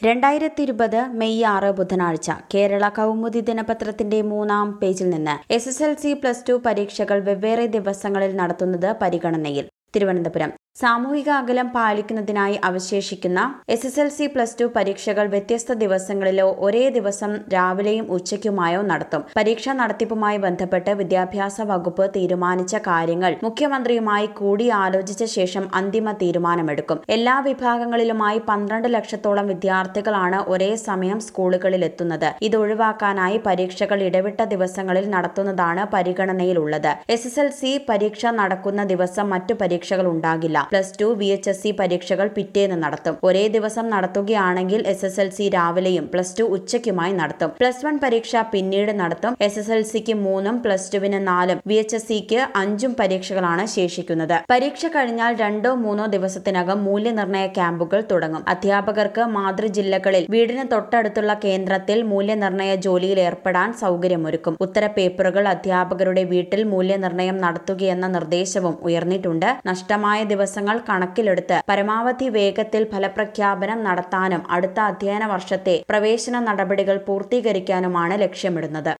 2020 May 6 ബുധനാഴ്ച കേരള കൗമുദി ദിനപത്രത്തിന്റെ 3-ാം പേജിൽ നിന്ന് SSLC+2 പരീക്ഷകൾ വെവ്വേറെ ദിവസങ്ങളിൽ നടത്തുന്നത് പരിഗണനയിൽ. തിരുവനന്തപുരം സാമൂഹിക അകലം പാലിക്കുന്നതിനായി അവശേഷിക്കുന്ന SSLC+2 പരീക്ഷകൾ വ്യത്യസ്ത ദിവസങ്ങളിലോ ഒരേ ദിവസം രാവിലെയും ഉച്ചയ്ക്കുമായോ നടത്തും. പരീക്ഷാ നടത്തിപ്പുമായി ബന്ധപ്പെട്ട് വിദ്യാഭ്യാസ വകുപ്പ് തീരുമാനിച്ച കാര്യങ്ങൾ മുഖ്യമന്ത്രിയുമായി കൂടിയാലോചിച്ച ശേഷം അന്തിമ തീരുമാനമെടുക്കും. എല്ലാ വിഭാഗങ്ങളിലുമായി 12 ലക്ഷത്തോളം വിദ്യാർത്ഥികളാണ് ഒരേ സമയം സ്കൂളുകളിൽ എത്തുന്നത്. ഇത് ഒഴിവാക്കാനായി പരീക്ഷകൾ ഇടവിട്ട ദിവസങ്ങളിൽ നടത്തുന്നതാണ് പരിഗണനയിലുള്ളത്. SSLC പരീക്ഷ നടക്കുന്ന ദിവസം മറ്റു പരീക്ഷകൾ ഉണ്ടാകില്ല. +2 VHSC പരീക്ഷകൾ പിറ്റേന്ന് നടത്തും. ഒരേ ദിവസം നടത്തുകയാണെങ്കിൽ SSLC രാവിലെയും +2 ഉച്ചയ്ക്കുമായി നടത്തും. +1 പരീക്ഷ പിന്നീട് നടത്തും. SSLCക്ക് 3-ഉം +2-ന് 4-ഉം VHSCക്ക് 5-ഉം പരീക്ഷകളാണ് ശേഷിക്കുന്നത്. പരീക്ഷ കഴിഞ്ഞാൽ 2-3 ദിവസത്തിനകം മൂല്യനിർണ്ണയ ക്യാമ്പുകൾ തുടങ്ങും. അധ്യാപകർക്ക് മാതൃജില്ലകളിൽ വീടിന് തൊട്ടടുത്തുള്ള കേന്ദ്രത്തിൽ മൂല്യനിർണ്ണയ ജോലിയിൽ ഏർപ്പെടാൻ സൗകര്യമൊരുക്കും. ഉത്തരപേപ്പറുകൾ അധ്യാപകരുടെ വീട്ടിൽ മൂല്യനിർണ്ണയം നടത്തുകയെന്ന നിർദ്ദേശവും ഉയർന്നിട്ടുണ്ട്. നഷ്ടമായ ദിവസങ്ങൾ കണക്കിലെടുത്ത് പരമാവധി വേഗത്തിൽ ഫലപ്രഖ്യാപനം നടത്താനും അടുത്ത അധ്യയന വർഷത്തെ പ്രവേശന നടപടികൾ പൂർത്തീകരിക്കാനുമാണ് ലക്ഷ്യമിടുന്നത്.